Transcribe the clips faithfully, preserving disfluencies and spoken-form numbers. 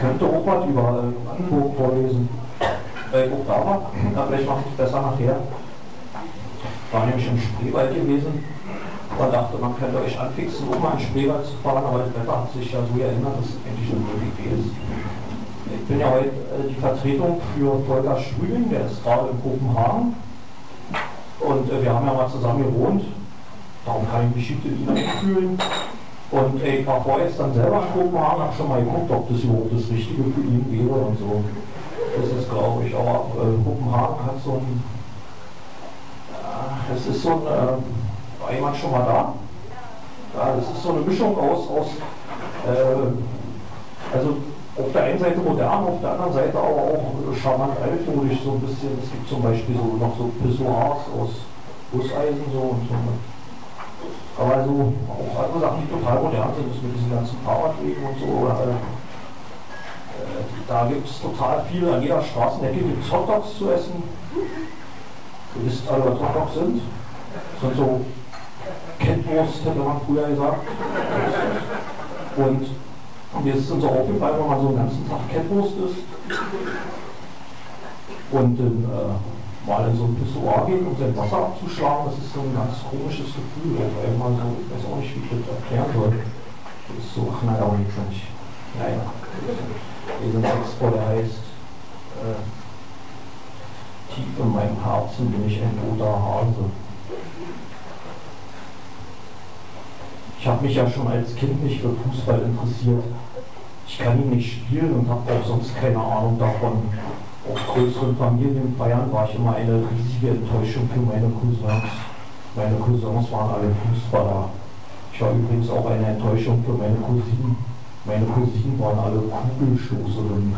könnte auch was über äh, Brandenburg vorlesen. Äh, auch da war, na, vielleicht mache ich es besser nachher. War nämlich im Spreewald gewesen und dachte, man könnte euch anfixen, um mal in den Spreewald zu fahren, aber das Wetter hat sich ja so geändert, dass es eigentlich eine gute Idee ist. Ich bin ja heute äh, die Vertretung für Volker Strübing, der ist gerade in Kopenhagen und äh, wir haben ja mal zusammen gewohnt, darum kann ich mich gut in ihn einfühlen. Und äh, ich war vorgestern selber in Kopenhagen, habe schon mal geguckt, ob das überhaupt das Richtige für ihn wäre und so. Das ist, glaube ich, aber äh, Kopenhagen hat so ein, äh, es ist so ein, äh, war jemand schon mal da? Ja, das ist so eine Mischung aus, aus äh, also auf der einen Seite modern, auf der anderen Seite aber auch charmant altmodisch, so ein bisschen. Es gibt zum Beispiel so noch so Pissoirs aus Gusseisen so und so. Aber also auch andere Sachen, die total modern sind, ist mit diesen ganzen Fahrradwegen und so. Oder, äh, da gibt es total viel, an jeder Straßenecke gibt es Hotdogs zu essen. Ihr wisst alle, was Hotdogs sind. Das sind so Kettwurst, hätte man früher gesagt. Und mir ist es so aufgefallen, wenn man so einen ganzen Tag Kettwurst isst und dann äh, mal in so ein Pissoir geht, um sein Wasser abzuschlagen, das ist so ein ganz komisches Gefühl, auf einmal so, ich weiß auch nicht, wie ich das erklären soll. Das ist so, ach nein, aber jetzt nicht. Naja, hier sind Text vor, der heißt, äh, tief in meinem Herzen bin ich ein toter Hase. Ich habe mich ja schon als Kind nicht für Fußball interessiert. Ich kann ihn nicht spielen und habe auch sonst keine Ahnung davon. Auf größeren Familienfeiern war ich immer eine riesige Enttäuschung für meine Cousins. Meine Cousins waren alle Fußballer. Ich war übrigens auch eine Enttäuschung für meine Cousinen. Meine Cousinen waren alle Kugelstoßerinnen.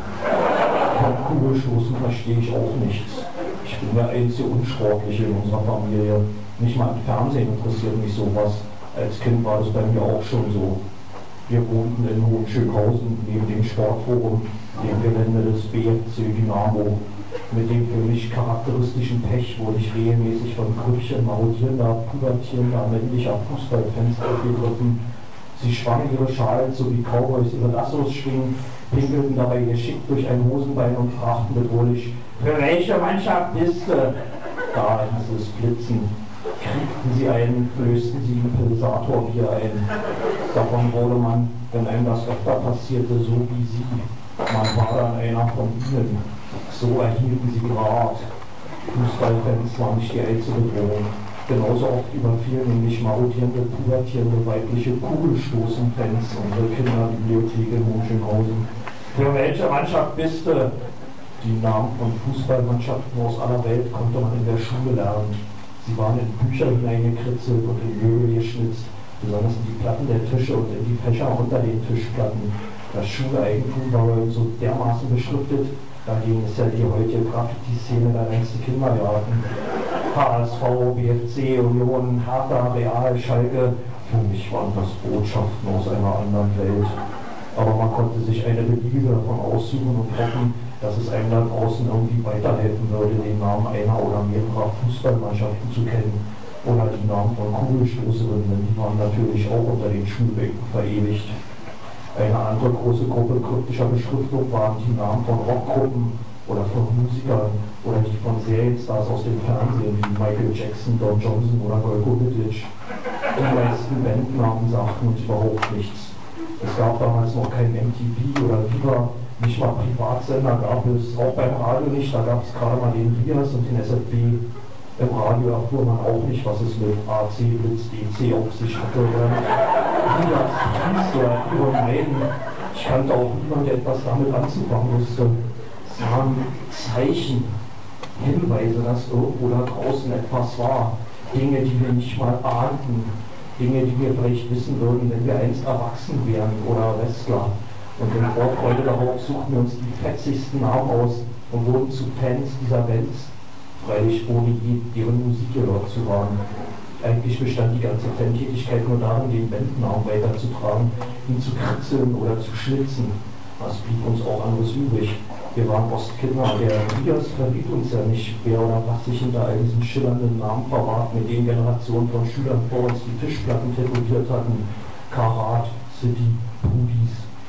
Von Kugelstoßen verstehe ich auch nichts. Ich bin der einzige Unsportliche in unserer Familie. Nicht mal im Fernsehen interessiert mich sowas. Als Kind war das bei mir auch schon so. Wir wohnten in Hohenschönhausen neben dem Sportforum, dem Gelände des B F C Dynamo. Mit dem für mich charakteristischen Pech wurde ich regelmäßig von Grüppchen marodierender, pubertierender männlicher Fußballfans aufgegriffen. Sie schwangen ihre Schals, so wie Cowboys ihre Lassos schwingen, pinkelten dabei geschickt durch ein Hosenbein und fragten bedrohlich, für welche Mannschaft bist du? Da hieß es blitzen. Kriegten sie ein, lösten sie ein Pulsatorbier ein. Davon wurde man, wenn einem das öfter passierte, so wie sie. Man war dann einer von ihnen. So erhielten sie Rat. Fußballfans waren nicht die einzige Bedrohung. Genauso oft überfielen nämlich marodierende, pubertierende weibliche Kugelstoßenfans unsere Kinderbibliothek in Hohenschönhausen. Für welche Mannschaft bist du? Die Namen von Fußballmannschaften aus aller Welt konnte man in der Schule lernen. Sie waren in Bücher hineingekritzelt und in Möbel geschnitzt, besonders in die Platten der Tische und in die Fächer unter den Tischplatten. Das Schuleigentum war so dermaßen beschriftet, dagegen ist ja die heutige Graffiti-Szene der reinste Kindergarten. H S V, B F C, Union, Hertha, Real, Schalke, für mich waren das Botschaften aus einer anderen Welt. Aber man konnte sich eine beliebige davon aussuchen und hoffen, dass es einem da draußen irgendwie weiterhelfen würde, den Namen einer oder mehrerer Fußballmannschaften zu kennen. Oder die Namen von Kugelstoßerinnen, die waren natürlich auch unter den Schulbänken verewigt. Eine andere große Gruppe kryptischer Beschriftung waren die Namen von Rockgruppen oder von Musikern oder die von Serienstars aus dem Fernsehen wie Michael Jackson, Don Johnson oder Gojko Vidic. Die meisten Bandnamen sagten uns überhaupt nichts. Es gab damals noch kein M T V oder Viva. Nicht mal Privatsender gab es, auch beim Radio nicht, da gab es gerade mal den Rias und den S F B. Im Radio erfuhr man auch nicht, was es mit A C, Blitz, D C auf sich hatte. Rias, Kies oder Iron Maiden. Ich kannte auch niemand, der etwas damit anzufangen wusste. Es waren Zeichen, Hinweise, dass irgendwo da draußen etwas war. Dinge, die wir nicht mal ahnten. Dinge, die wir vielleicht wissen würden, wenn wir einst erwachsen wären oder Wrestler. Und in Vorfreude darauf suchten wir uns die fetzigsten Namen aus und wurden zu Fans dieser Welt, freilich ohne je deren Musik gehört zu haben. Eigentlich bestand die ganze Fantätigkeit nur darin, den Bandnamen weiterzutragen, ihn zu kritzeln oder zu schnitzen. Was blieb uns auch anderes übrig? Wir waren Ostkinder, der Rias verriet uns ja nicht, wer oder was sich hinter all diesen schillernden Namen verbarg, mit denen Generationen von Schülern vor uns die Tischplatten tätowiert hatten. Karat, City, Pudis.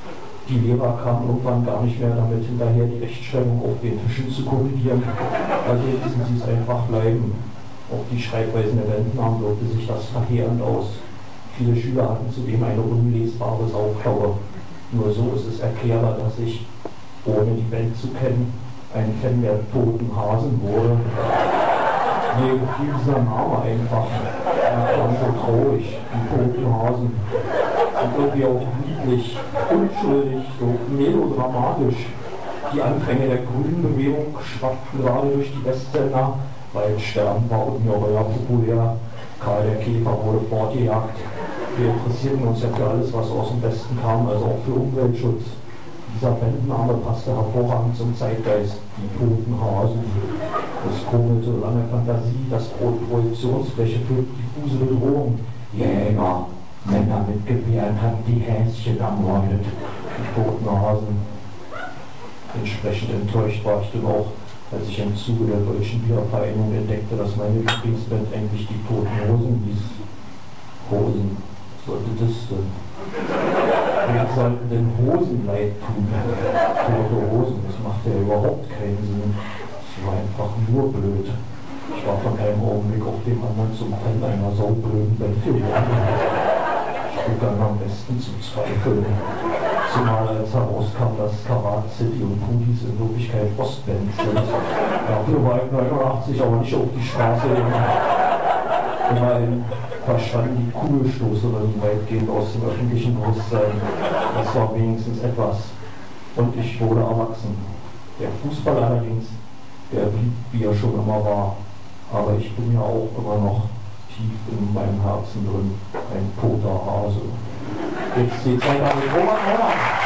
Die Lehrer kamen irgendwann gar nicht mehr damit hinterher, die Rechtschreibung auf den Tischen zu korrigieren. Also ließen sie es einfach bleiben. Auch die Schreibweisen der Wendennamen wirkte sich das verheerend aus. Viele Schüler hatten zudem eine unlesbare Sauklaue. Nur so ist es erklärbar, dass ich, ohne die Welt zu kennen, ein Fan der toten Hasen wurde. Mir gefiel dieser Name einfach. Er klang so traurig, die toten Hasen. Und irgendwie auch niedlich, unschuldig, so melodramatisch. Die Anfänge der grünen Bewegung schwappten gerade durch die Westländer, weil Sterben war ungeheuer populär. Karl der Käfer wurde fortgejagt. Wir interessierten uns ja für alles, was aus dem Westen kam, also auch für Umweltschutz. Dieser Bandname passte hervorragend zum Zeitgeist, die toten Hasen. Es kurbelte lange Fantasie, das Brot Projektionsfläche für diffuse Bedrohung. Jäger, Männer mit Gewehren hatten die Häschen ermordet, die toten Hasen. Entsprechend enttäuscht war ich dann auch, als ich im Zuge der Deutschen Wiedervereinigung entdeckte, dass meine Lieblingsband eigentlich die Toten Hosen hieß. Hosen, was sollte das denn? Wir sollten den Hosen leid tun. Tote Hosen, das macht ja überhaupt keinen Sinn. Das war einfach nur blöd. Ich war von einem Augenblick auf dem anderen zum Fan einer saublöden Band geworden. Ich begann am besten zu zweifeln. Zumal als herauskam, dass Karat City und Pudis in Wirklichkeit Ostbands sind. Dafür war ich neunundachtzig aber nicht auf die Straße. Immerhin verschwanden die Kugelstoßerinnen weitgehend aus dem öffentlichen Bewusstsein. Das war wenigstens etwas. Und ich wurde erwachsen. Der Fußball allerdings, der blieb, wie er schon immer war. Aber ich bin ja auch immer noch tief in meinem Herzen drin, ein toter Hase. Jetzt die Zeit an den Robert Heller.